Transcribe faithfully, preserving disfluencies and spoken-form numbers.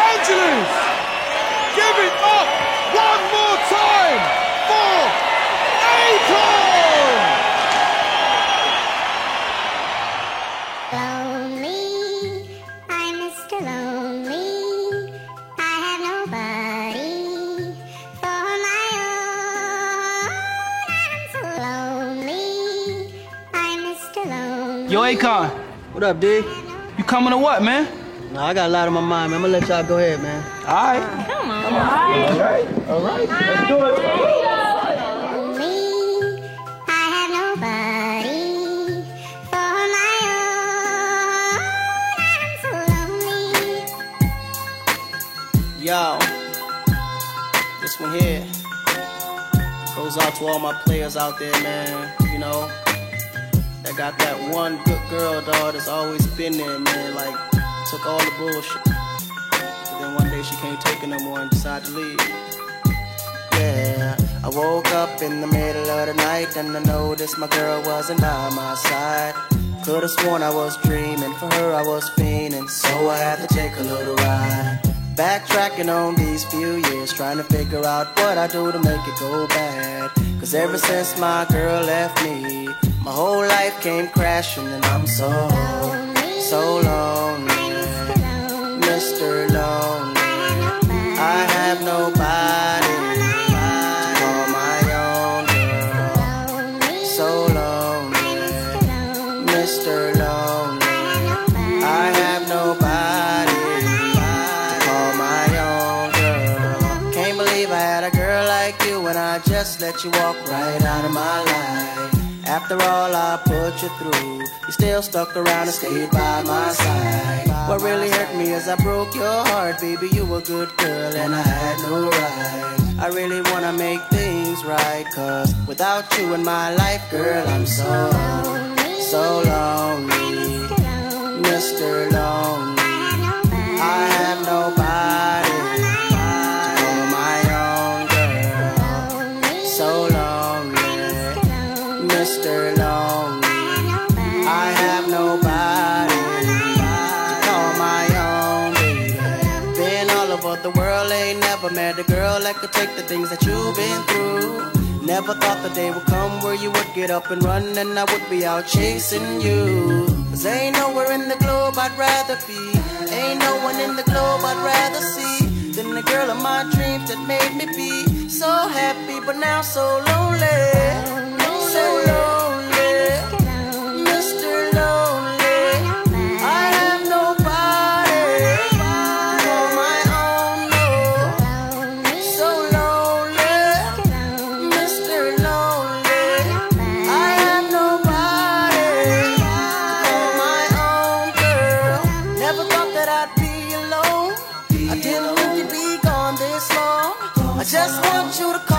Angeles! Give it up one more time for Akon! Lonely, I'm Mister Lonely. I have nobody for my own. I'm so lonely. I'm Mister Lonely. Yo, Akon. What up, D? You coming or what, man? Nah, I got a lot on my mind, man. I'm gonna let y'all go ahead, man. All right. Come on. All right. All right. Let's do it. Lonely, I have nobody for my own. I'm so lonely. Yo, this one here goes out to all my players out there, man. You know, that got that one good girl, dog, that's always been there, man. Like, took all the bullshit. But then one day she can't take it no more and decided to leave. Yeah, I woke up in the middle of the night and I noticed my girl wasn't by my side. Could've sworn I was dreaming, for her I was fiending, so I had to take a little ride. Backtracking on these few years, trying to figure out what I do to make it go bad. Cause ever since my girl left me, my whole life came crashing and I'm so, so lonely. Mister Lonely, I have nobody to call my own girl. So lonely, Mister Lonely, I have nobody to call my own girl. Can't believe I had a girl like you and I just let you walk right out of my life. After all I put you through, you still stuck around and stayed by my side. What really hurt me is I broke your heart, baby, you a good girl and I had no right. I really wanna make things right, cause without you in my life, girl, I'm so, so lonely. Mister Lonely, I have nobody to call my own girl. So lonely, Mister Lonely, I have nobody to call my own, baby. Been all over the world, ain't never met a girl that could take the things that you've been through. Never thought the day would come where you would get up and run and I would be out chasing you. Cause ain't nowhere in the globe I'd rather be, ain't no one in the globe I'd rather see than the girl of my dreams that made me be so happy but now so lonely. So lonely, Mister Lonely, I have nobody to call my own, no. So lonely, Mister Lonely, I have nobody to call my own girl. Never thought that I'd be alone, I didn't think you'd be gone this long. I just want you to call